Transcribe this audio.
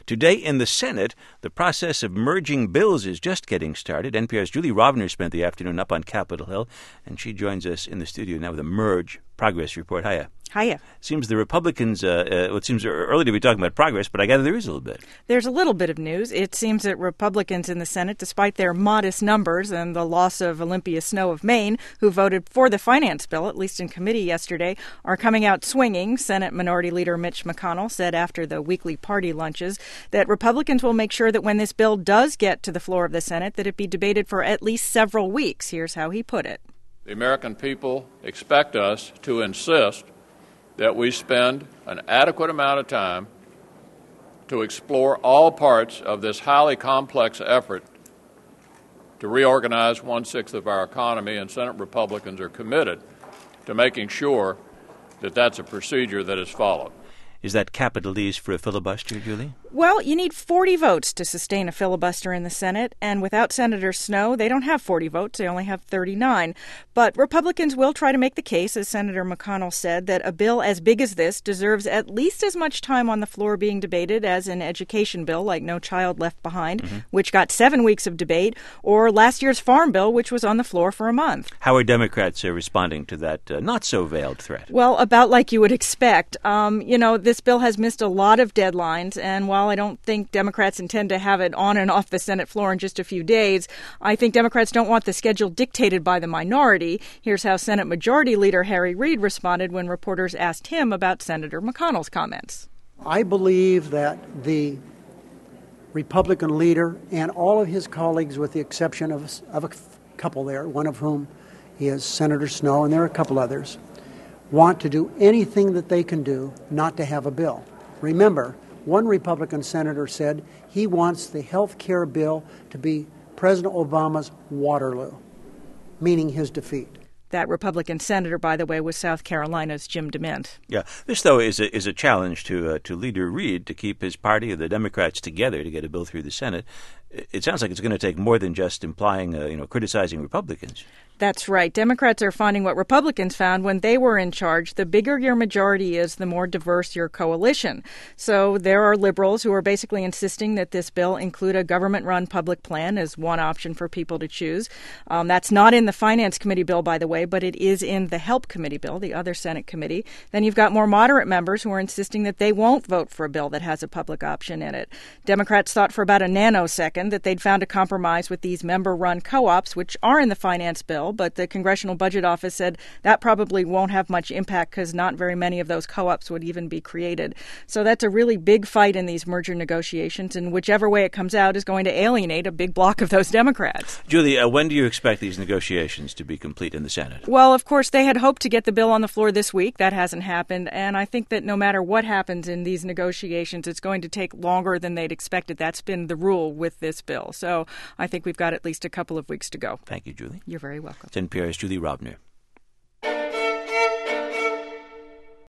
Today in the Senate, the process of merging bills is just getting started. NPR's Julie Rovner spent the afternoon up on Capitol Hill, and she joins us in the studio now with a Merge Progress Report. Hiya. Hiya. Seems the Republicans, it seems early to be talking about progress, but I gather there is a little bit. There's a little bit of news. It seems that Republicans in the Senate, despite their modest numbers and the loss of Olympia Snow of Maine, who voted for the finance bill, at least in committee yesterday, are coming out swinging. Senate Minority Leader Mitch McConnell said after the weekly party lunches that Republicans will make sure that when this bill does get to the floor of the Senate, that it be debated for at least several weeks. Here's how he put it. The American people expect us to insist that we spend an adequate amount of time to explore all parts of this highly complex effort to reorganize one-sixth of our economy, and Senate Republicans are committed to making sure that that's a procedure that is followed. Is that capitalese for a filibuster, Julie? Well, you need 40 votes to sustain a filibuster in the Senate, and without Senator Snow, they don't have 40 votes. They only have 39. But Republicans will try to make the case, as Senator McConnell said, that a bill as big as this deserves at least as much time on the floor being debated as an education bill like No Child Left Behind, which got 7 weeks of debate, or last year's farm bill, which was on the floor for a month. How are Democrats responding to that not-so-veiled threat? Well, about like you would expect. This bill has missed a lot of deadlines, and while I don't think Democrats intend to have it on and off the Senate floor in just a few days, I think Democrats don't want the schedule dictated by the minority. Here's how Senate Majority Leader Harry Reid responded when reporters asked him about Senator McConnell's comments. I believe that the Republican leader and all of his colleagues, with the exception of a couple there, one of whom is Senator Snow, and there are a couple others, want to do anything that they can do not to have a bill. Remember, one Republican senator said he wants the health care bill to be President Obama's Waterloo, meaning his defeat. That Republican senator, by the way, was South Carolina's Jim DeMint. Yeah, this, though, is a challenge to Leader Reid to keep his party of the Democrats together to get a bill through the Senate. It sounds like it's going to take more than just implying, criticizing Republicans. That's right. Democrats are finding what Republicans found when they were in charge. The bigger your majority is, the more diverse your coalition. So there are liberals who are basically insisting that this bill include a government-run public plan as one option for people to choose. That's not in the Finance Committee bill, by the way, but it is in the Help Committee bill, the other Senate committee. Then you've got more moderate members who are insisting that they won't vote for a bill that has a public option in it. Democrats thought for about a nanosecond that they'd found a compromise with these member-run co-ops, which are in the finance bill, but the Congressional Budget Office said that probably won't have much impact because not very many of those co-ops would even be created. So that's a really big fight in these merger negotiations, and whichever way it comes out is going to alienate a big block of those Democrats. Julie, when do you expect these negotiations to be complete in the Senate? Well, of course, they had hoped to get the bill on the floor this week. That hasn't happened, and I think that no matter what happens in these negotiations, it's going to take longer than they'd expected. That's been the rule with this bill. So I think we've got at least a couple of weeks to go. Thank you, Julie. You're very welcome. It's NPR's Julie Rovner.